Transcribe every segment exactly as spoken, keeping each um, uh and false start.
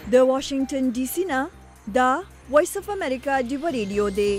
د واشنگټن ډي سي نه دا وایس اف امریکا ډیو ریډیو دی.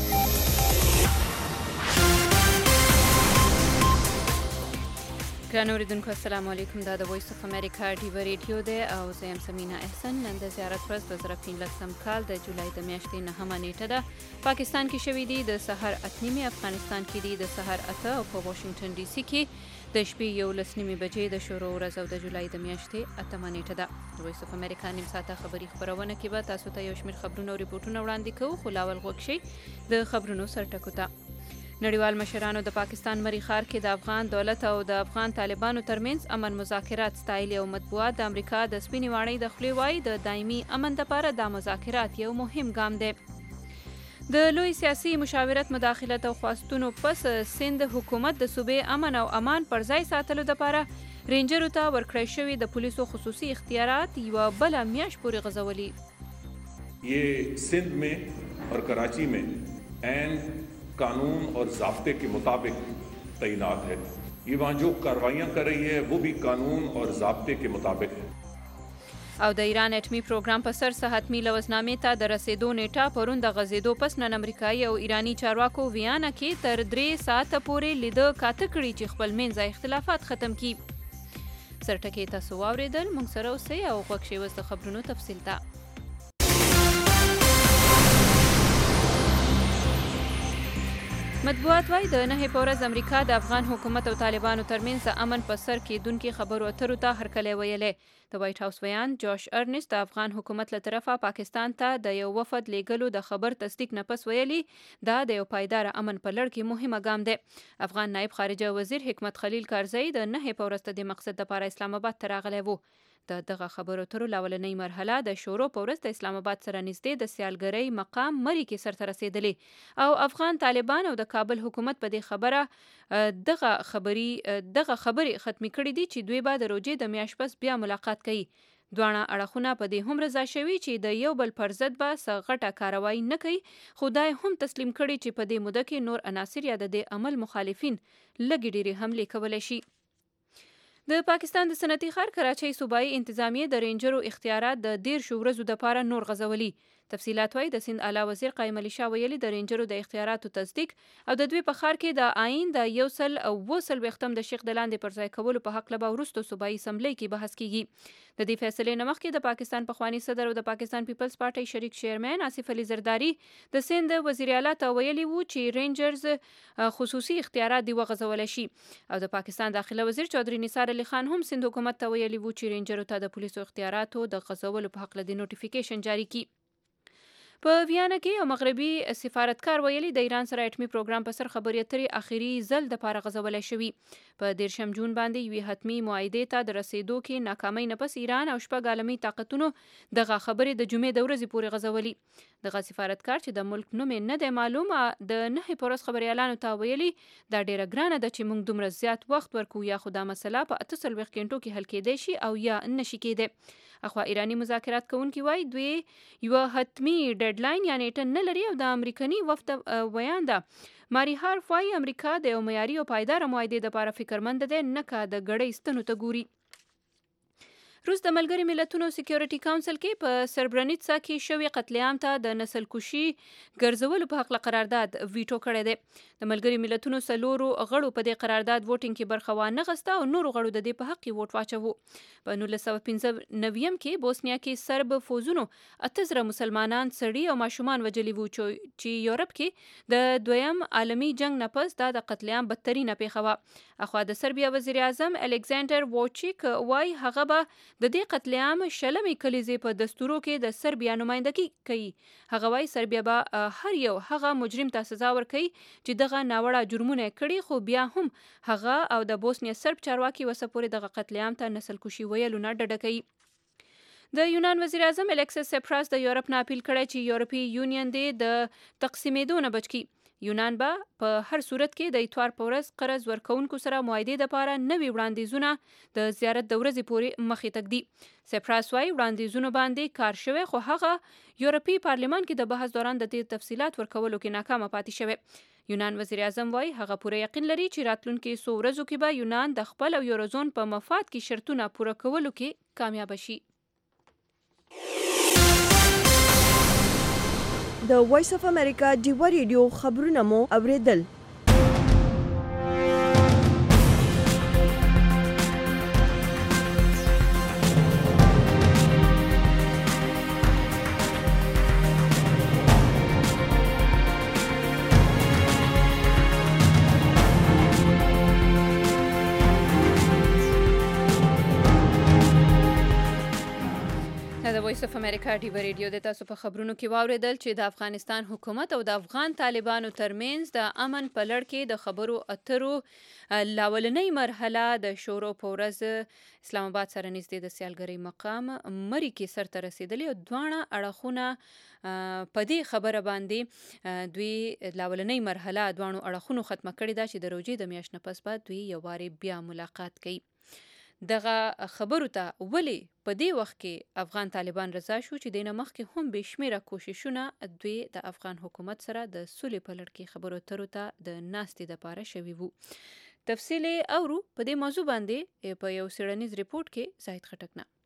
ګرانو اوریدونکو السلام علیکم. دا د وایس اف امریکا ډیو ریډیو دی او زه یم سمینا احسن. نن د زیارت ورځ د زره پنځلسم کال د جولای د میاشتې نهمه نیټه ده. پاکستان کې شوي دي د سحر اته نیمې، افغانستان کې دي د سحر اته او په واشنگټن ډي سي کې د شپې یولس نیمې بجې د شروع ورځ او د جولای د میاشتې اتمه نیټه ده. د وایس اف امریکا نیم ساعته خبري خبرونه کې به تاسو ته یو شمېر خبرونه او ریپورټونه وړاندې کوو، خو لاول غوږ شئ د خبرونو سرټکو ته. نړیوال مشرانو د پاکستان مریخار کې د افغان دولت او د افغان طالبانو ترمنځ امن مذاکرات ستایلي او مطبوعات د امریکا د سپینې واڼۍ د خولې وایي د دایمي امن لپاره دا مذاکرات یو مهم ګام دی. د لوی سیاسي مشاورت مداخلت او خواستونو پس سند حکومت د صوبې امن او امان پر ځای ساتلو لپاره رینجرو ته ورکړی شوي د پولیسو خصوصي اختیارات یوه بله میاشت پورې غځولي. یہ سندھ میں اور کراچی میں عین قانون اور ضابطے کے مطابق تعینات ہے. یہ وہاں جو کارروائیاں کر رہی ہے وہ بھی قانون اور ضابطے کے مطابق ہے. او د ایران اټمي پروګرام په سر حتمي لوزنامې ته د رسیدو نیټه پرون د غځېدو پس نن امریکایي او ایراني چارواکو ویانا کې تر درې ساعته پورې لیده کاته کړي چې خپل منځه اختلافات ختم کړي. سرټکي تاسو واورېدل، موږ سره اوسئ او غوږ شئ اوس د خبرونو تفصیل ته. مطبوعات وايي د نهې په ورځ امریکا د افغان حکومت او طالبانو ترمنځ د امن په سر کېدونکي خبرو اترو ته هرکلی ویلی. د وایټ هاوس ویان جوش ارنسټ د افغان حکومت له طرفه پاکستان ته د یو وفد لیږلو د خبر تصدیق نه پس ویلي دا د یو پایدار امن په لړ کې مهمه ګام دی. افغان نایب خارجه وزیر حکمت خلیل کارزی د نهې په ورځ ته د مقصد لپاره اسلام آباد ته راغلی و. د دغه خبرو اترو لاولنۍ مرحله د شروع په ورځ د اسلام آباد سره نږدې د سیالګرۍ مقام مری کې سرته رسېدلې او افغان طالبان او د کابل حکومت په دې خبره دغه خبري دغه خبرې ختمي کړې دي چې دوی به د روژې د میاشت پس بیا ملاقات کوي. دواړه اړخونه په دې هم رضا شوي چې د یو بل پر ضد به څه غټه کاروایي نه کوي، خو دا هم تسلیم کړي چې په دې موده کې نور عناصر یا د دې عمل مخالفین لږې ډېرې حملې کولی شي. د پاکستان د صنعتي ښار کراچۍ صوبایي انتظامیې د رینجرو اختیارات د دیرشو ورځو دپاره نور غځولي. تفصیلات وايي د سند اعلی وزیر قایم علي شاه ویلي د رینجرو د اختیاراتو تصدیق او د دوی په ښار کې د آئین د یو سل او اووه څلوېښتم د شیخ د لاندې پر ځای کولو په هکله به وروستو صوبایي اسمبلۍ کې بحث کیږي. د دې فیصلې نه مخکې د پاکستان پخواني صدر او د پاکستان پیپلز پارټۍ شریک چیرمن آصف علي زرداري د سند وزیر اعلی ته ویلي وو چې رینجرز خصوصي اختیارات دی وغځولی شي او د پاکستان داخله وزیر چودري نثار علي خان هم سند حکومت ته ویلي وو چې رینجرو ته د پولیسو اختیاراتو د غځولو په هکله د نوټیفیکیشن جاري کړي. په ویانا کې یو مغربي سفارتکار ویلي د ایران سره اټمي پروګرام په سر خبرې اترې اخري ځل دپاره غځولی شوي. په دېرشم جون باندې یوې حتمي معاهدې ته د رسېدو کې ناکامۍ نه پس ایران او شپږ عالمي طاقتونو دغه خبرې د جمعې د ورځې پورې غځولي. دغه سفارتکار چې د ملک نوم یې نه دی معلوم د نهې په ورځ خبریالانو ته ویلي دا ډېره ګرانه ده چې موږ دومره زیات وخت ورکوو یا خو دا مسله په اته څلوېښت غنټو کې حل کېدی شي او یا نشي کېدی. اخوا ایراني مذاکرات کوونکي وایي دوی یوه حتمي ډیډلاین یا نیټه نه لري او د امریکني وفد ویان ده ماری هارف وایي امریکا د یو معیاري او پایداره معاهدې دپاره فکرمنده دی نه که د ګړۍ ستنو ته ګوري. روس د ملګري ملتونو سکیورټي کاونسل کې په سربرنیتسا کې شوي قتل عام ته د نسل کشي ګرځولو په هکله قرارداد ویټو کړی دی. د ملګري ملتونو څلورو غړو په دې قرارداد ووټینګ کې برخه وانه غسته او نورو غړو د دې په حق کې ووټ واچوه. په نولس سوه پنځه نویم کې بوسنیا کې سرب فوزونو اته زره مسلمانان سړي او ماشومان وژلي وو چې یورپ کې د دویم عالمي جنګ نه پس دا د قتل عام بدترینه پیښه وه. اخوا د سربیا وزیر اعظم الکساندر ووچیک وایي هغه به د دې قتل عام شلمې کلیزې په دستورو کې د سربیا نمایندګي کوي. هغه وایي سربیا به هر یو هغه مجرم ته سزا ورکوي چې دغه ناوړه جرمونه کړي، خو بیا هم هغه او د بوسنیا سرب چارواکي وسه پورې دغه قتل عام ته نسل کشي ویلو نه ډډه کوي. د یونان وزیر اعظم الکسس سپراس د یورپ نه اپیل کړی چې یورپي یونین دې د تقسیمېدو نه بچ کړي. یونان به په هر صورت کې د اتوار په ورځ قرض ورکوونکو سره معاهدې دپاره نوي وړاندیزونه د زیارت د ورځې پورې مخې ته ږدي. سپراس وایي وړاندیزونو باندې کار شوی خو هغه یورپي پارلمان کې د بحث دوران د دې تفصیلات ورکولو کې ناکامه پاتې شوی. یونان وزیر اعظم وایي هغه پوره یقین لري چې راتلونکي څو ورځو کې به یونان د خپل او یوروزون په مفاد کې شرطونه پوره کولو کې کامیاب شي. د وایس اف امریکا ډیوه ریډیو خبرونه مو اوریدل. د وایس اف امریکا ډیوه ریډیو د تاسو په خبرونو کې واوریدل چې د افغانستان حکومت او د افغان طالبانو ترمنځ د امن په لړ کې د خبرو اترو لاولنۍ مرحله د شورو په ورځ اسلام آباد سره نږدې د سیالګرۍ مقام مري کې سرته رسیدلی او دواړه اړخونه په دې خبره باندې دوی لاولنۍ مرحله دواړو اړخونو ختمه کړې ده چې د روژې د میاشت نه پس بعد دوی یو وارې بیا ملاقات کوي. دغه خبرو ته ولې په دې وخت کې افغان طالبان رضا شو چې دینه مخکې هم بې شمیره کوششونه دوی د افغان حکومت سره د سولې په لړ کې خبرو اترو ته د ناستې دپاره شوي وو. تفصیل اورو په دې موضوع باندې په یو څېړنیز ریپورټ کې زاهد خټک نه.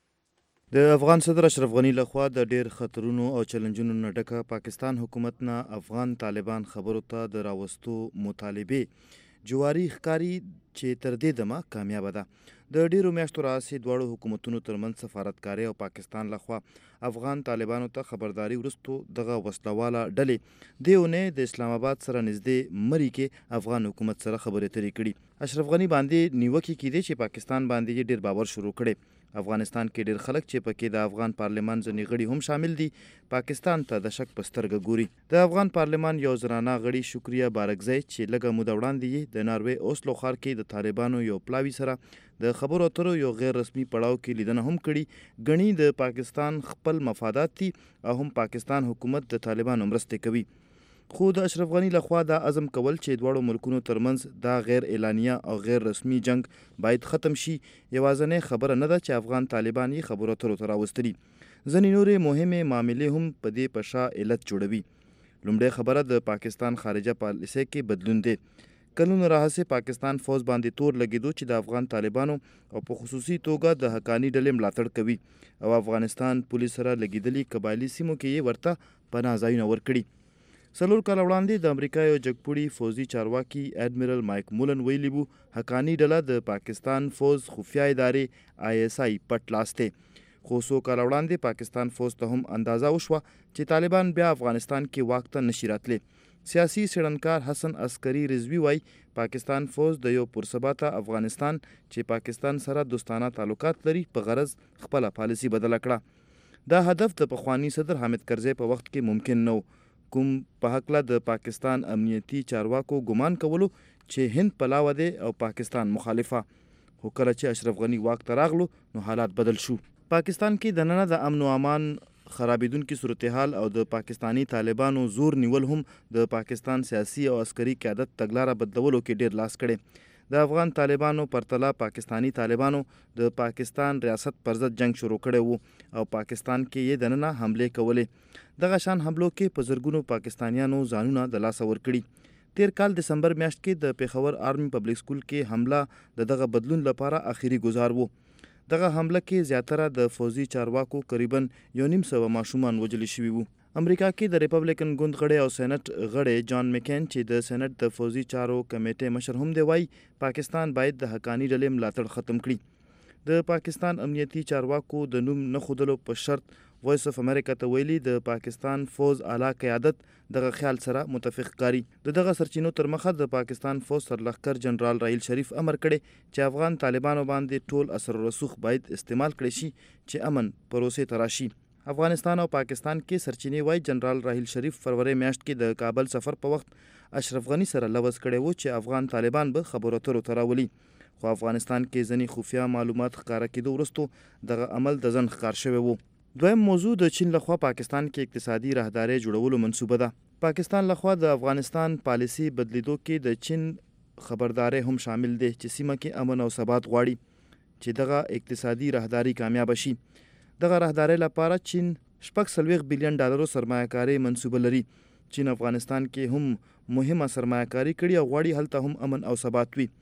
د افغان صدر اشرف غنی لخوا د ډیر خطرونو او چیلنجونو نه ډکه پاکستان حکومت نه افغان طالبان خبرو ته د راوستو مطالبه جواری ښکاري چې تر دې دمه کامیابه ده. د ډیرو میاشتو راهیسې دواړو حکومتونو ترمنځ سفارتکارۍ او پاکستان لخوا افغان طالبانو ته خبرداري وروستو دغه وسلواله ډلې دې اونۍ د اسلام آباد سره نږدې مري کې افغان حکومت سره خبرې اترې کړي. اشرف غنی باندې نیوکې کېدې چې پاکستان باندې یې ډیر باور شروع کړی. افغانستان کې ډیر خلک چې پکې د افغان پارلمان ځینې غړي هم شامل دي پاکستان ته د شک په سترګه ګوري. د افغان پارلمان یو زنانه غړي شکریه بارکزی چې لږه موده وړاندې یې د ناروې اوسلو ښار کې د طالبانو یو پلاوي سره د خبرو اترو یو غیر رسمي پړاو کې لیدنه هم کړي. ګڼي د پاکستان خپل مفادات دي او هم پاکستان حکومت د طالبانو مرستې کوي. خو د اشرف غنی لخوا دا عزم کول چې دواړو ملکونو ترمنځ دا غیر اعلانیه او غیر رسمي جنگ باید ختم شي یوازینۍ خبره نه ده چې افغان طالبان یې خبرو اترو ته راوستلي. ځینې نورې مهمې معاملې هم په دې په شا علت جوړوي. لومړۍ خبره د پاکستان خارجه پالیسۍ کې بدلون دی. کلونو راهیسې پاکستان فوز باندې تور لګېدو چې د افغان طالبانو او په خصوصي توګه د حقاني ډلې ملاتړ کوي او افغانستان پولیس سره لګېدلي قبایلي سیمو کې یې ورته پناه ځایونه ورکړي. څلور کاله وړاندې د امریکا یو جګپوړي فوزي چارواکي اډمیرل مایک مولن ویلي وو حقاني ډله د پاکستان فوز خفیه ادارې آی ایس آی پټ لاس دی. خو څو کاله وړاندې پاکستان فوز ته هم اندازه وشوه چې طالبان بیا افغانستان کې واک ته نشي راتلی. سیاسي څېړنکار حسن عسکري رضوي وایي پاکستان فوز د یو پرثباته افغانستان چې پاکستان سره دوستانه تعلقات لري په غرض خپله پالیسي بدله کړه. دا هدف د پخواني صدر حامد کرزي په وخت کې ممکن نه و. کوم په هکله د پاکستان امنیتي چارواکو ګمان کولو چې هند پلاوه دی او پاکستان مخالفه. خو کله چې اشرف غنی واک ته راغلو نو حالات بدل شو. پاکستان کې دننه د امن او امان خرابېدونکي صورتحال او د پاکستانی طالبانو زور نیول هم د پاکستان سیاسي او عسکري قیادت تګلاره بدلولو کې ډیر لاس کړی. د افغان طالبانو پرتله پاکستانی طالبانو د پاکستان ریاست پر ضد جنگ شروع کړی وو او پاکستان کې یې دننه حملې کولې. دغه شان حملو کې په زرګونو پاکستانیانو ځانونه د لاسه ورکړي. تیر کال دسمبر میاشت کې د پیښور آرمي پبلک سکول کې حمله د دغه بدلون لپاره آخري ګزار وو. دغه حمله کې زیاتره د فوزي چارواکو قریبا یو نیم سوه ماشومان وژل شوي وو. امریکا کې د ریپبلیکن ګوند غړی او سینټ غړی جان مکین چې د سینټ د فوزي چارو کمیټې مشر هم دی وایي پاکستان باید د حقاني ډلې ملاتړ ختم کړي. د پاکستان امنیتي چارواکو د نوم نه ښودلو په شرط وایس اف امریکا ته ویلي د پاکستان فوز اعلی قیادت دغه خیال سره متفق کاری. د دغه سرچینو تر مخه د پاکستان فوز سرلښکر جنرال راحیل شریف امر کړی چې افغان طالبانو باندې ټول اثر رسوخ باید استعمال کړي شي چې امن پروسې ته راشي. افغانستان او پاکستان کې سرچینې وایي جنرال راحیل شریف فروری میاشت کې د کابل سفر په وخت اشرف غنی سره لوز کړی و چې افغان طالبان به خبرو اترو ته راولي. خو افغانستان کې ځینې خفیه معلومات ښکاره کېدو وروستو دغه عمل د ځنډ ښکار شوی و. دویم موضوع د چین لخوا پاکستان کې اقتصادي راهدارۍ جوړولو منصوبه ده. پاکستان لخوا د افغانستان پالیسي بدلیدو کې د چین خبرداري هم شامل دی چې سیمه کې امن او ثبات غواړي چې دغه اقتصادي راهداري کامیاب شي. دغه راهدارۍ لپاره چین شپږ څلوېښت بلیون ډالرو سرمایه‌کارۍ منصوبه لري. چین افغانستان کې هم مهمه سرمایه‌کاري کړې او غواړي هلته هم امن او ثبات وي.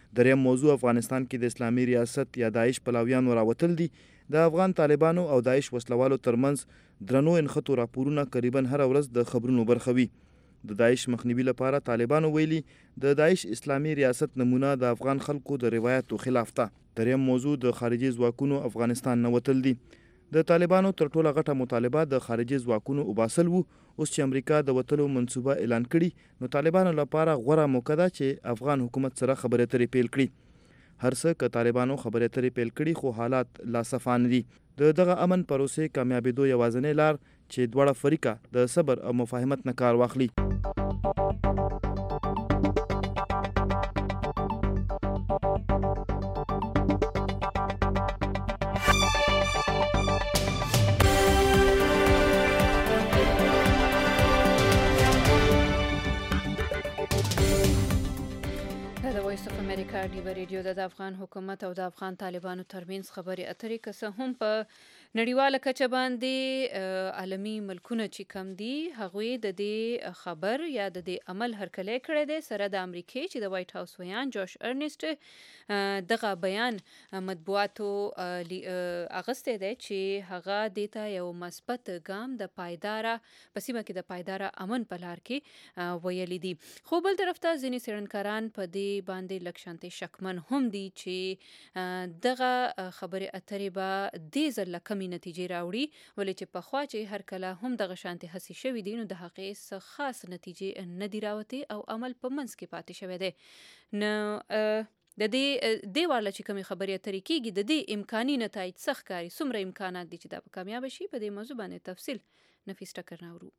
دریم موضوع افغانستان کې د اسلامي ریاست یا داعش پلاویانو راوتل دي. د افغان طالبانو او داعش وسلوالو ترمنځ درنو انخطو راپورونه قریبا هر ورځ د خبرونو برخه وي. د داعش مخنیوي لپاره طالبانو ویلي د داعش اسلامي ریاست نمونه د افغان خلکو د روایتو خلاف ده. دریم موضوع د خارجي ځواکونو افغانستان نه وتل دي. د طالبانو تر ټوله غټه مطالبه د خارجي ځواکونو وباسل وو. اوس چې امریکا د وتلو منصوبه اعلان کړي نو طالبانو لپاره غوره موقع ده چې افغان حکومت سره خبرې اترې پیل کړي. هر څه که طالبانو خبرې اترې پیل کړي خو حالات لا صفان دي. د دغه امن پروسې کامیابېدو یوازینۍ لار چې دواړه فریقه د صبر او مفاهمت نه کار واخلي. امریکا ډیوه ریډیو د افغان حکومت او د افغان طالبانو ترمنځ خبرې اترې که څه هم په نړیواله کچه باندې عالمي ملکونه چې کم دي هغوی د دې خبر یا د دې عمل هرکلی کړی دی سره د امریکې چې د وایټ هاوس ویان جوش ارنسټ دغه بیان مطبوعاتو اغستی دی چې هغه دې ته یو مثبت ګام د پایداره په سیمه کې د پایداره امن په لار کې ویلي دي. خو بل طرف ته ځینې څېړنکاران په دې باندې لږ شانتې شکمن هم دي چې دغه خبرې اترې به دې ځل له کمې نتیجې راوړي ولې چې پخوا چې هر کله هم دغه شانتې هڅې شوي دي نو د هغې څه خاص نتیجې نه دي راوتې او عمل په منځ کې پاتې شوی دی. نو د دې دې واله چې کومې خبرې اترې کېږي د دې امکاني نتایج څه ښکاري څومره امکانات دي چې دا به کامیابه شي په دې موضوع باندې تفصیل نفیس ټکر ناورو.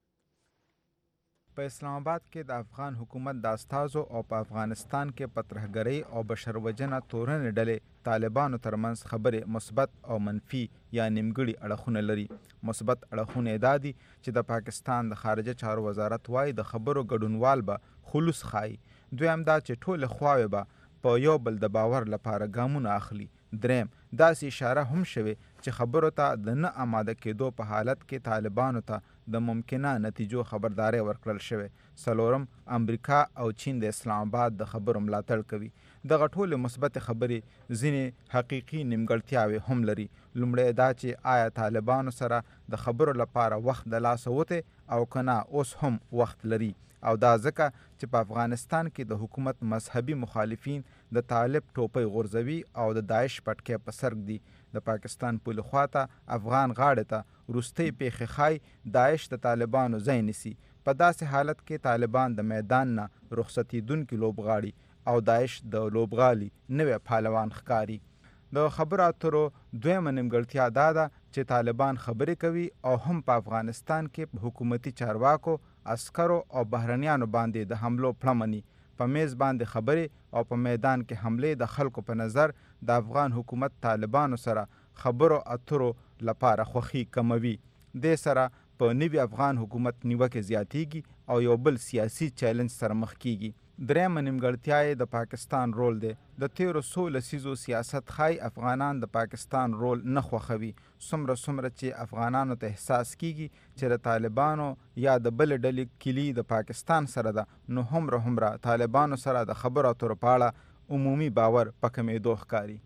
په اسلام آباد کې د افغان حکومت د استازو او په افغانستان کې په ترهګرۍ او بشروجنه تورنې ډلې طالبانو ترمنځ خبرې مثبت او منفي یا نیمګړي اړخونه لري. مثبت اړخونه دا دي چې د پاکستان د خارجه چارو وزارت وایي د خبرو ګډونوال به خلوص ښایي. دویم دا چې ټولې خواوې به په یو بل د باور لپاره ګامونه اخلي. دریم داسې اشاره هم شوې چې خبرو ته د نه آماده کېدو په حالت کې طالبانو ته د ممکنه نتیجو خبرداری ورکړل شوی. څلورم امریکا او چین د اسلام آباد د خبرو ملاتړ کوي. دغه ټولې مثبت خبرې ځینې حقیقي نیمګړتیاوې هم لري. لومړی دا چې آیا طالبانو سره د خبرو لپاره وخت د لاسه وتی او که نه اوس هم وخت لري او دا ځکه چې په افغانستان کې د حکومت مذهبي مخالفین د طالب ټوپۍ غورځوي او د داعش پټکی په سرک دي. د پاکستان پولې خواته افغان غاړې ته وروستۍ پیښې ښایي داعش د طالبانو ځای نیسي. په داسې حالت کې طالبان د میدان نه رخصتېدونکي لوبغاړي او داعش د لوبغالي نوی پهلوان ښکاري. د خبرو اترو دویمه نیمګړتیا دا ده چې طالبان خبرې کوي او هم په افغانستان کې حکومتي چارواکو عسکرو او بهرنیانو باندې د حملو پړه مني. په میز باندې خبرې او په میدان کې حملې د خلکو په نظر د افغان حکومت طالبانو سره خبرو اترو لپاره خوښي کموي. دې سره په نوي افغان حکومت نیوکې زیاتیږي او یو بل سیاسي چیلنج سره مخ کیږي. درېیمه نیمګړتیا یې د پاکستان رول دی. د تیرو څو لسیزو سیاست ښایي افغانان د پاکستان رول نه خوښوي. څومره څومره چې افغانانو ته احساس کیږي چې د طالبانو یا د بلې ډلې کلي د پاکستان سره ده نو هومره هومره طالبانو سره د خبرو اترو په اړه عمومي باور په کمېدو ښکاري.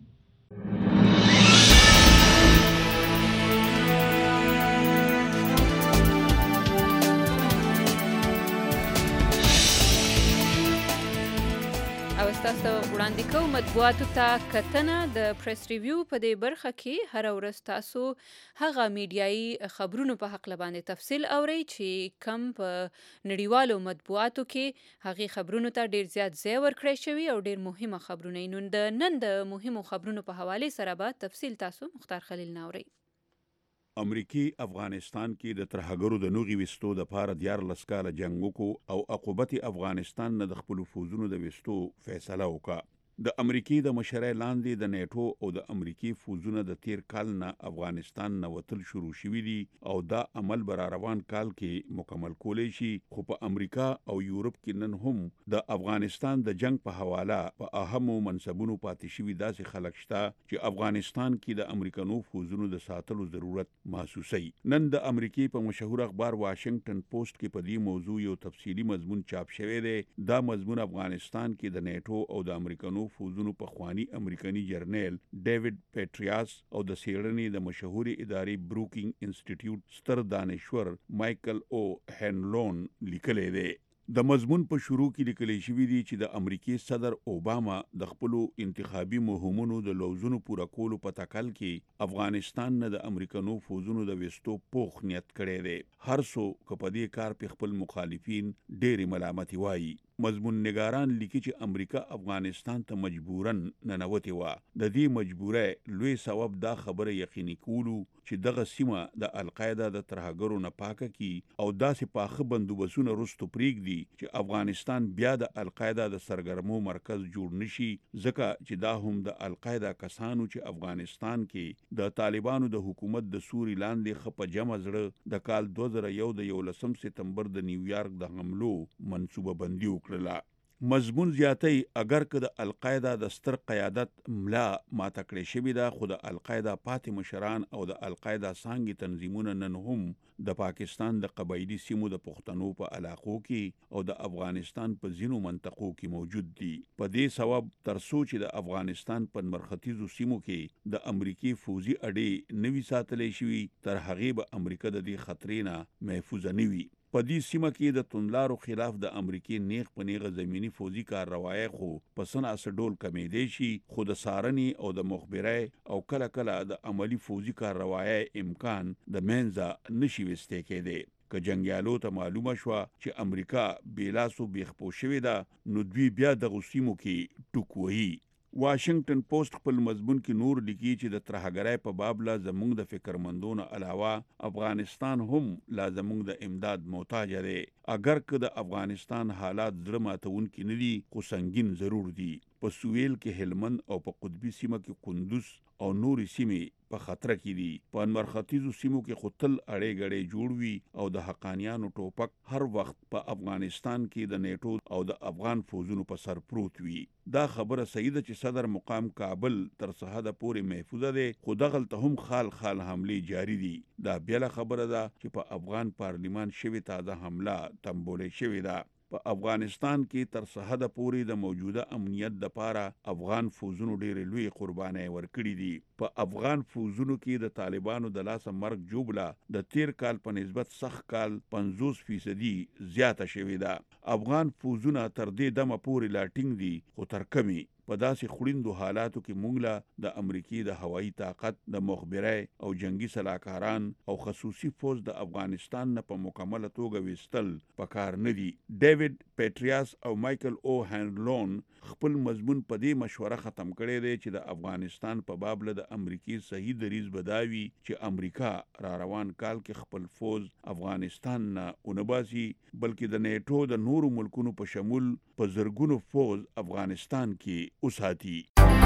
او ستاسو وړاندې کوو مطبوعاتو ته کتنه د پریس ریویو په دې برخه کې هره ورځ تاسو هغه میډیایي خبرونو په هکله باندې تفصیل اورئ چې کم په نړیوالو مطبوعاتو کې هغې خبرونو ته ډیر زیات ځای ورکړی شوي او ډیر مهمه خبرونه یې. نن د نن د مهمو خبرونو په حوالې سره به تفصیل تاسو مختار خلیل نه اورئ. امریکي افغانستان کې د ترهګرو د نوغي وستو د پاره دیارلس کاله جنګ وکړو او عقوبت افغانستان نه د خپلو فوزونو د وستو فیصله وکړه. د امریکای د مشرۍ لاندې د نیټو او د امریکای فوزونه د تیر کال نه افغانستان نه وتل شروع شوي دي او دا عمل بر روان کال کې مکمل کولی شي. خو په امریکا او یورپ کې نن هم د افغانستان د جنگ په حواله په اهمو منصبونو پاتې شوي داسې خلک شته چې افغانستان کې د امریکانو فوزونو د ساتلو ضرورت محسوسوي. نن د امریکای په مشهور اخبار واشنگټن پوسټ کې په دې موضوع یو تفصیلی مضمون چاپ شوی دی. دا مضمون افغانستان کې د نیټو او د امریکانو امریکانو فوزونو پخوانی امریکایي جرنیل ډیوډ پیټریاس او د سیړنې د مشهوري ادارې بروکینګ انسټیټیوټ ستر دانشور مایکل او هینلون لیکلی دی. د مضمون په شروع کې لیکل شوی دی چې د امریکای صدر اوباما د خپل انتخابي مهمونو د لوزونو پوره کولو په تکل کې افغانستان نه د امریکانو فوزونو د وستو پوخ نیت کړی دی. هر څو که په دې کار په خپل مخالفین ډېری ملامتي وایي. مضمون نگاران لیکي چې امریکا افغانستان ته مجبورن ننوتې وه. د دې مجبورۍ لوی سبب دا خبره یقیني کولو چې دغه سیمه د القاعده د ترهګرو نه پاکه کی او داسې پاخه بندوبسونه رستو پریږدي چې افغانستان بیا د القاعده د سرګرمو مرکز جوړ نشي، ځکه چې دا هم د القاعده کسانو چې افغانستان کې د طالبانو د حکومت د سوري لاندې خپه جمع زړه د کال دوه زره یو د یولسم سپتمبر د نیویارک د حملو منصوبه بندي وکړه. مضمون زیاتی اگر که د القاعده د ستر قیادت ملا ماته کړې شوې ده، خو د القاعده پاتې مشران او د القاعده څانګې تنظیمونه نن هم د پاکستان د قبایلي سیمو د پښتنو په علاقو کې او د افغانستان په ځینو منطقو کې موجود دي. په دې سبب تر څو چې د افغانستان په مرکزي سیمو کې د امریکای فوزي اډې نوي ساتلې شوي، تر هغې به امریکا د دې خطرې نه محفوظ نه وي. په دې سیمه کې د توندلارو خلاف د امریکای نیغ په نیغه زمینی فوزي کارروایي خو په سناس ډول کمیدې شي، خو د سارنې او د مخبرۍ او کله کله د عملی فوزي کارروایي امکان د منځه نشي وسته کېده. که جنگیالو ته معلومه شوه چې امریکا بیلاسو بیخپو شوې ده، نو دوی بیا د غسیمو کې ټوکوي. واشنگټن پوسټ خپل مضمون کې نور لیکي چې د ترهګرۍ په باب لا زموږ د فکرمندونو علاوه افغانستان هم لا زموږ د امداد محتاج دی. اگر که د افغانستان حالات زړه ماتونکي نه دي، خو سنگین ضرور دي. په سویل کې هلمند او په قطبي سیمه کې کندوز او نورې سیمې په خطر کې دي. په انور ختیځو سیمو کې خو تل اړې ګړې جوړ وي او د حقانیانو ټوپک هر وخت په افغانستان کې د نیټو او د افغان فوزونو په سر پروت وي. دا خبره صحیح ده چې صدر مقام کابل تر سرحده پورې محفوظه دی، خو دغلته هم خال خال حملې جاری دي. دا بیله خبره ده چې په افغان پارلیمان شوې تازه حمله تنبولې شوې ده. په افغانستان کې تر سرحده پورې د موجوده امنیت دپاره افغان فوزونو ډېرې لوی قربانۍ ورکړي دي. په افغان فوزونو کې د طالبانو د لاسه مرګ جوبله د تیر کال په نسبت سخت کال پنځوس فیصدي زیاته شوې ده. افغان فوزونه تر دې دمه پورې لا ټینګ دي، خو تر کمې په داسې خوړیندو حالاتو کې موږ له د امریکای د هوایي طاقت، د مخبرۍ او جنگي سلاکاران او خصوصي فوز د افغانستان نه په مکمله توګه ویستل پکار نه دي. ډیوډ پیټریاس او مایکل او هینلون خپل مضمون په دې مشوره ختم کړی دی چې د افغانستان په باب له د امریکای صحیح دریځ بداوي چې امریکا را روان کال کې خپل فوز افغانستان نه ونباسي، بلکې د نیټو د نورو ملکونو په شمول په زرګونو فوز افغانستان کې وساتي.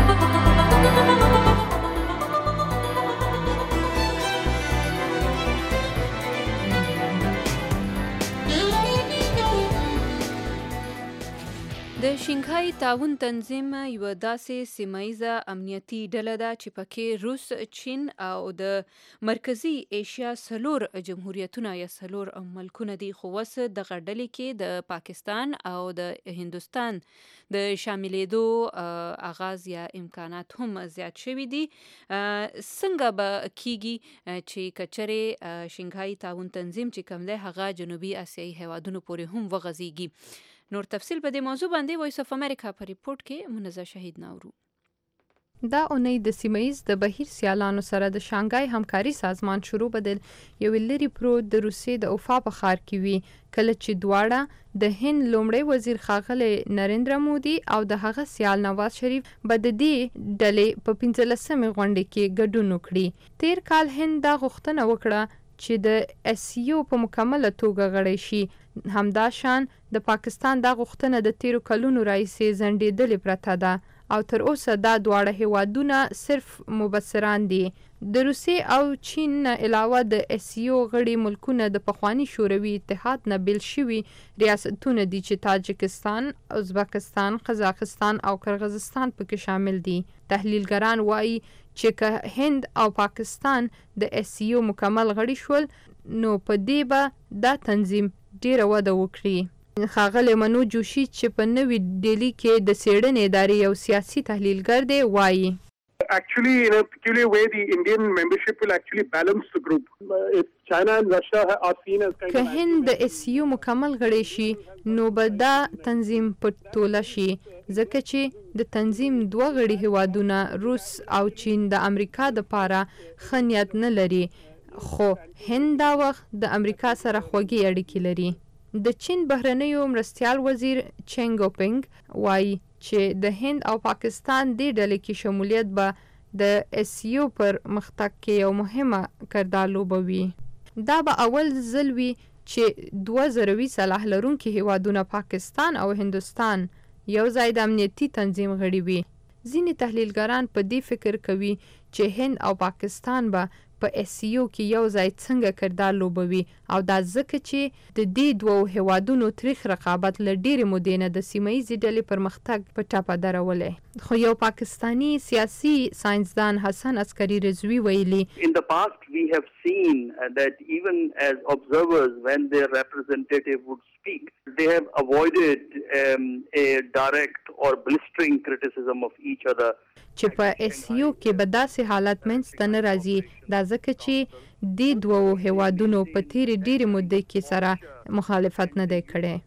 د شنګهای تعاون تنظیم یو داسې سیمایزه امنیتي ډله ده چې پکې روس، چین او د مرکزی ایشیا څلور جمهوریتونه یا څلور ملکونه دي. خو اوس دغه ډلې کې د پاکستان او د هندوستان د شاملېدو آغاز یا امکانات هم زیات شوي دي. څنګه به کیږي چې کچرې شنګهای تعاون تنظیم چې کوم دی هغه جنوبي آسیایي هیوادونو پورې هم وغځیږي؟ نور تفصیل په دې موضوع باندې وایس اف امریکا په ریپورت کې منزه شهید نورو. دا اونۍ د سیمایز د بهیر سیالانو سره د شانګهای همکاري سازمان شروع بدل یو لری پروت د روسیې د اوفا په ښار کې وی، کله چې دواړه د هند لومړی وزیر ښاغلی نریندرا مودي او د هغه سیال نواز شریف به د دې ډلې په پنځلسمې غونډې کې ګډون وکړي. تیر کال هند دا غوښتنه وکړه چې د اس یو په مکمله توګه غړی شي. همداشان د پاکستان دا غوښتنه د تیرو کلونو راهیسې ځنډېدلې پرته ده او تر اوسه دا دواړه هیوادونه صرف مبصران دي. د روسیې او چین نه علاوه د اس یو غړي ملکونه د پخواني شوروي اتحاد نه بیل شوي ریاستونه دي چې تاجکستان، ازبکستان، قزاقستان او قرغیزستان پکې شامل دي. تحلیلګران وایي چې که هند او پاکستان د اس یو مکمل غړي شول، نو په دې به دا تنظیم ډیره وده وکړي. ښاغلی منو جوشي چې په نوي ډیلي کې د څېړنې ادارې یو سیاسي تحلیلګر دی وایي Actually, in a peculiar way, the Indian membership will actually balance the group. If China and Russia are seen as kind که of... هند د اس یو مکمل غړی شي نو به دا تنظیم په توله شي ځکه چې د تنظیم دوه غړي هیوادونه روس او چین د امریکا د پاره ښه نیت نه لري خو هند دا وخت د امریکا سره خوږې اړیکې لري د چین بهرنیو مرستیال وزیر چنګ اوپنګ وایي چې د هند او پاکستان دې ډلې کې شمولیت به د اس یو پر مختګ کې یو مهمه کردار لوبوي دا به اول ځل وي چې دوه زروي صلاح لرونکي هیوادونه پاکستان او هندوستان یو ځای د امنیتي تنظیم غړي وي ځینې تحلیلګران په دې فکر کوي چې هند او پاکستان به په اس یو کې یو ځای څنګه کردار لوبوي او دا ځکه چې د دې دوو هیوادونو تاریخ رقابت له ډېرې مودې نه د سیمه ییزې ډلې پرمختګ په ټاپه درولی خو یو پاکستاني سیاسي ساینسدان حسن عسکري رضوي ویلي In the past we have seen uh, that even as observers when their representative would speak they have avoided um, a direct or blistering criticism of each other چې په اس یو کې به داسې حالت منځته نه راځي دا ځکه چې دې دوو هیوادونو په تیرې ډېرې مودې کې سره مخالفت نه دی کړی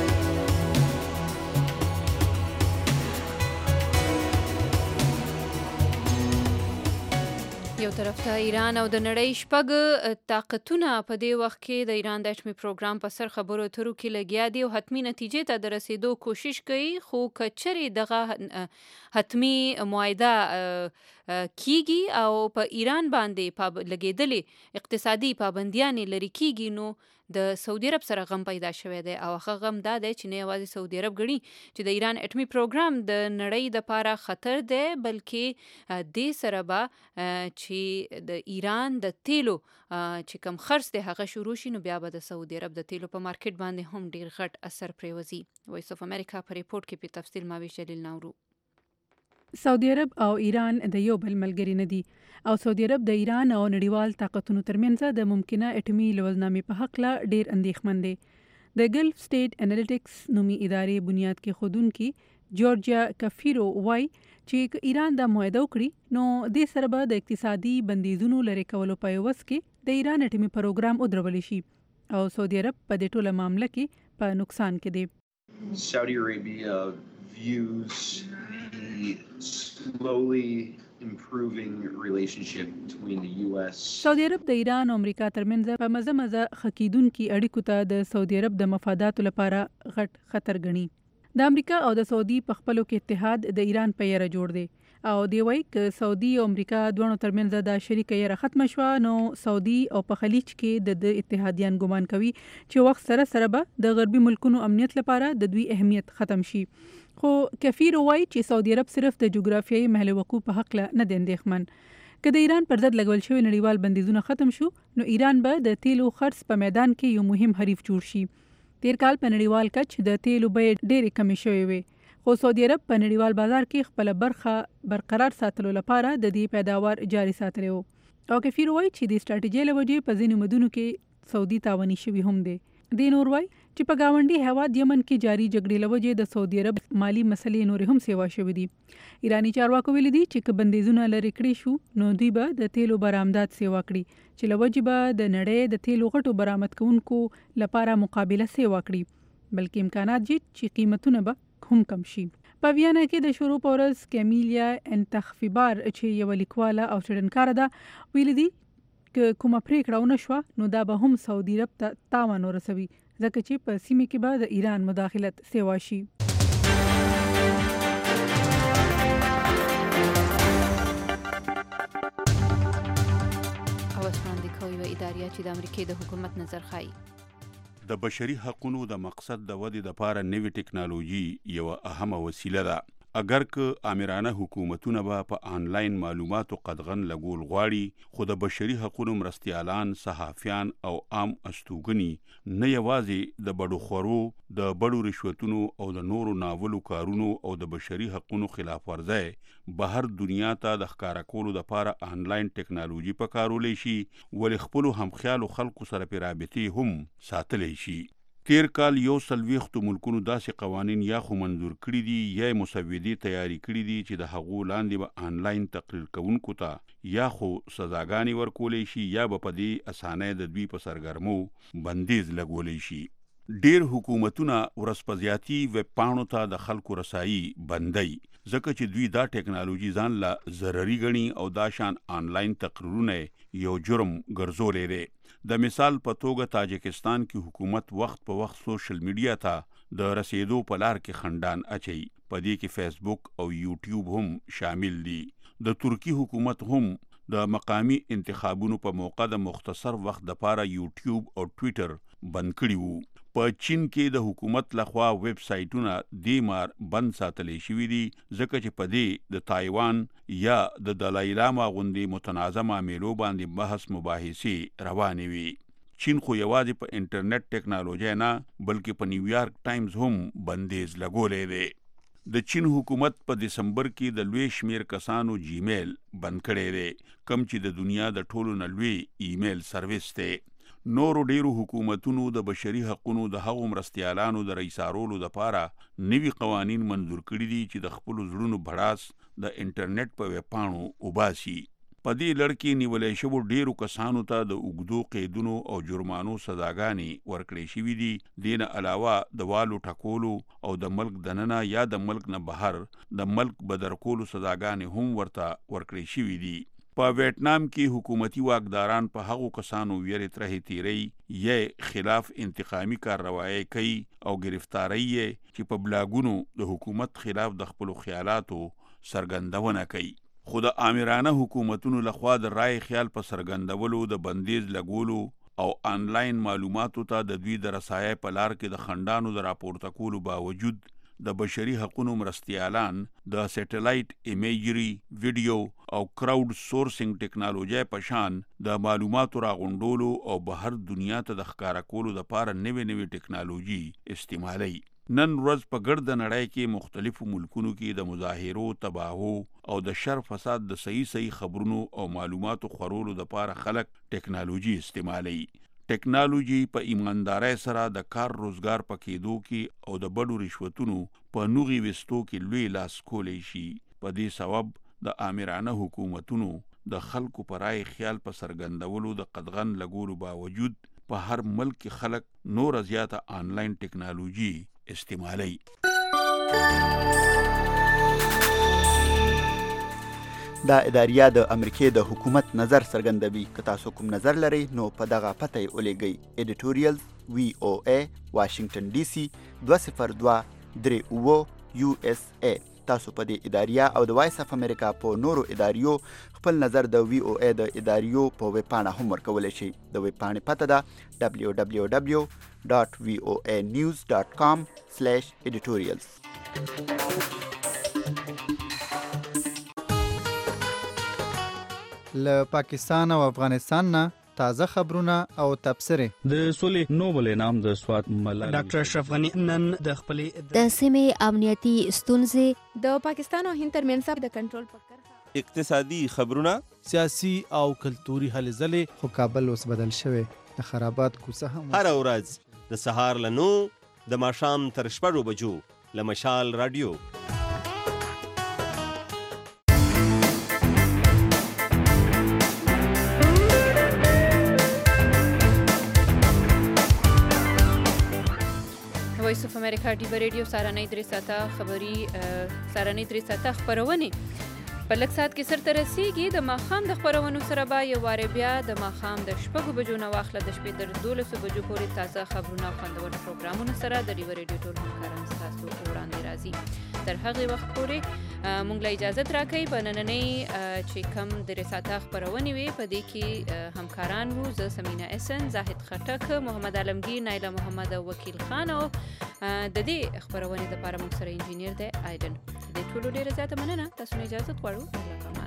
یو طرف ته ایران او د نړۍ شپږ طاقتونه په دې وخت کې د ایران د اټومي پروګرام په سر خبرو اترو کې لګیا دي او حتمي نتیجې ته د رسیدو کوشش کوي خو که چیرې دغه حتمي معاهده کیږي او په ایران باندې لګېدلې اقتصادي پابندیانې لرې کیږي نو د سعودي عرب سره غم پیدا شوی دی او هغه غم دا دی چې نه یوازې سعودي عرب ګڼي چې د ایران اټومي پروګرام د نړۍ دپاره خطر دی بلکې دې سره به چې د ایران د تیلو چې کم خرڅ دی هغه شروع شي نو بیا به د سعودي عرب د تیلو په مارکیټ باندې هم ډیر غټ اثر پرېوځي وایس اف امریکا په ریپورت کې په تفصیل ماویش جلیل نورو سعودي عرب او ایران د یو بل ملګري نه دي او سعودي عرب د ایران او نړیوال طاقتونو ترمنځ د ممکنه اټومي لوزنامې په حق لا ډیر اندېښمن دي د ګلف سټیټ انالیټکس نومي ادارې بنیاد کې خودونکي جورجیا کفیرو وای چې ایران د معاهده وکړي نو د سره به د اقتصادي بندیزونو لري کولو په وس کې د ایران اټومي پروګرام ودرول شي او سعودي عرب په دې ټوله معاملې کې په نقصان کې دی Saudi Arabia views the slowly improving relationship between the U S سعودي عرب د ایران او امریکا ترمنځ په مزه مزه خکیدونکو اړیکو ته د سعودي عرب د مفاداتو لپاره غټ خطر ګڼي د امریکا او د سعودي په خپلو کې اتحاد د ایران په یره جوړ دی او دی وایي ک سعودي او امریکا دوه ترمنځ د شریک یره ختم شو نو سعودي او په خلیج کې د اتحادیان ګمان کوي چې وخت سره سره به د غربي ملکونو امنیت لپاره د دوی اهمیت ختم شي خو کفیر وایي چې سعودي عرب صرف د جغرافیایي محل وقوع په حق نه دی اندېښمن که د ایران پر ضد لګول شوی نړیوال بندیزونه ختم شو نو ایران به د تیلو خرڅ په میدان کې یو مهم حریف جوړ شي تیر کال په نړیوال کچ د تیلو بیې ډېرې کمې شوې وې خو سعودي عرب په نړیوال بازار کې خپل برخه برقرار ساتلو لپاره د دې پیداوار جاري ساتلی وو او کفیر وایي چې د سټراټیجۍ له وجې په ځینو مدونو کې سعودي تاواني شوي هم دی دی نور وایي چې په گاونډي هیواد یمن کې جاری جګړې له وجې د سعودي عرب مالی مسلې نورې هم سیوا شوې دي ایرانی چارواکو ویلي دي چې که بندیزونه لرې کړي شو نو دوی به د تیلو برآمدات سیوا کړي چې له وجې به د نړۍ د تیلو غټو برآمد کوونکو لپاره مقابله سیوا کړي بلکې امکانات دي چې قیمتونه به هم کم شي په ویانا کې د شروع په ورځ کیمیلیا انتخفیبار چې یوه لیکواله او څېړنکاره ده ویلي دي که کومه پریکړه ونه شوه نو دا به هم سعودي عرب ته تاوان ورسوي ځکه چې په سیمه کې به د ایران مداخلت سیوا شي او اسماندې کوي و ادارې چې د امریکای د حکومت نظر خای د بشري حقوقو د مقصد د ودې لپاره نوې ټکنالوژي یو اهمه وسیله ده اگر که آمرانه حکومتونه به په آنلاین معلوماتو قدغن لګول غواړي خو د بشري حقوقو مرستیالان صحافیان او عام استوګني نه یوازې د بډو خورو د بډو رشوتونو او د نورو ناولو کارونو او د بشري حقوقو خلاف ورزي بهر دنیا ته د ښکارا کولو لپاره آنلاین ټکنالوژي په کارولې شي ول خپل هم خیال خلکو سره په رابطه هم ساتلې شي تیر کال یو څلوېښتو ملکونو داسې قوانین یا خو منظور کړي دي یا مسودې تیاری کړي دي چې د هغو لاندې به آنلاین تقریر کوونکو ته یا خو سزاګانې ورکولی شي یا به په دې اسانۍ د دوی په سرګرمو بندیز لګولی شي. ډیر حکومتونه ورځپزیاتي ویب پاڼو ته د خلکو رسایي بندي ځکه چې دوی دا ټیکنالوژي ځان له ضرري ګڼي او دا شان آنلاین تقریرونه یو جرم ګرځولی دی. د مثال په توګه تاجکستان کې حکومت وخت په وخت سوشل میډیا ته د رسیدو په لار کې خندان اچي. په دې کې فیسبوک او یوټیوب هم شامل دي. د ترکی حکومت هم د مقامی انتخابونو په موقع د مختصر وخت لپاره یوټیوب او ټویټر بند کړي وو. په چین کې د حکومت لخوا ویب سایټونه دې مار بند ساتلی شوي دي ځکه چې په دې د تایوان یا د دلای لاما غوندې متنازع معاملو باندې بحث مباحثې روانې وي. چین خو یوازې په انټرنیټ ټیکنالوژي نه بلکې په نیویارک ټایمز هم بندیز لګولی دی. د چین حکومت په دسمبر کې د لوی شمیر کسانو جیمیل بند کړی دی کوم چې د دنیا د ټولو نه لوی ایمیل سرویس دی. نورو ډیرو حکومتونو د بشري حقونو د هغو مرستیالانو د رئیسارولو دپاره نوي قوانین منظور کړي دي چې د خپلو زړونو بړاس د انټرنیټ په ویبپاڼو وباسي. په دې لړ کې نیولی شوو ډیرو کسانو ته د اوږدو قیدونو او جرمانو سزاګانې ورکړې شوي دي. دې نه علاوه د والو ټکولو او د ملک دننه یا د ملک نه بهر د ملک بدرکولو سزاګانې هم ورته ورکړې شوي دي. په ویتنام کې حکومتي واکداران په هغو کسانو ویرې ترهې تیری یا خلاف انتقامي کارروایي کوي او گرفتاری یې چې په بلاګونو د حکومت خلاف د خپلو خیالاتو څرګندونه کوي. خو د آمرانه حکومتونو لخوا د رای خیال په څرګندولو د بندیز لګولو او آنلاین معلوماتو ته د دوی د رسایۍ په لار کې د خنډانو د راپورته کولو باوجود د بشري حقونو مرستیالان د سیټلایټ ایمیجری، ویډیو او کراود سورسینګ ټیکنالوژي په شان د معلوماتو راغونډولو او بهر دنیا ته د ښکارا کولو لپاره نوې نوې ټیکنالوژي استعمالوي. نن ورځ په ګرد نړۍ کې مختلفو ملکونو کې د مظاهرو، تباهو او د شر فساد د صحیح صحیح خبرونو او معلوماتو خورولو لپاره خلک ټیکنالوژي استعمالوي. ټیکنالوژي په ایماندارۍ سره د کار روزګار په کېدو کې او د بډو رشوتونو په نوغي وستو کې لوی لاس کولی شي. په دې سبب د آمرانه حکومتونو د خلکو پر رای خیال په څرګندولو د قدغن لګولو باوجود په هر ملک کې خلک نور زیاته آنلاین ټیکنالوژي استعمالوي. دا اداریه د امریکې د حکومت نظر څرګندوي. که تاسو کوم نظر لرئ نو په دغه پته یې ولیږئ. ایډیټوریالز وی او ای واشنگټن ډي سي دوه صفر دوه درې اووه یو اس ای. تاسو په دې اداریه او د وایس اف امریکا په نورو اداریو خپل نظر د وی او ای د اداریو په ویب پاڼه هم ورکولی شئ. د ویب پاڼې پته ده ډبلیو ډبلیو ډبلیو ډاټ وی او ای نیوز ډاټ کام سلیش ایډیټوریالز. له پاکستان او افغانستان نه تازه خبرونه او تبصرې. د سولې نوبل انعام د سوات ملالۍ ډاکټر اشرف غنی نن د خپلې د سیمې امنیتي ستونزې، د پاکستان او هند ترمنځ د کنټرول په کرښه، اقتصادي خبرونه، سیاسي او کلتوري هلې ځلې. خو کابل اوس بدل شوی، د خرابات کوڅه هم هر ورځ د سهار له نو د ماښام تر شپږو بجو له مشال رادیو. وایس اف امریکا ډیبه ریډیو سارنۍ درې ساعته خبري سارنۍ درې ساعته خبرونې په لږ ساعت کې سرته رسیږي. د ماښام د خبرونو سره به یو وارې بیا د ماښام د شپږو بجو نه واخله د شپې تر دولسو بجو پورې تازه خبرونه او خوندور پروګرامونو سره د ډیبه ریډیو ټول همکاران ستاسو وړاندې راځي. تر هغې وخت پورې موږ له اجازت راکوئ. په نننۍ چې کم درې ساعته خبرونې وې په دې کې همکاران وو زه سمینا اسن، زاهد خټک، محمد عالمګیر، نایله محمد او وکیل خان، او د دې خبرونې دپاره موږ سره انجینیر دی ایډن. د ټولو ډېره زیاته مننه. تاسو نه اجازت غواړو.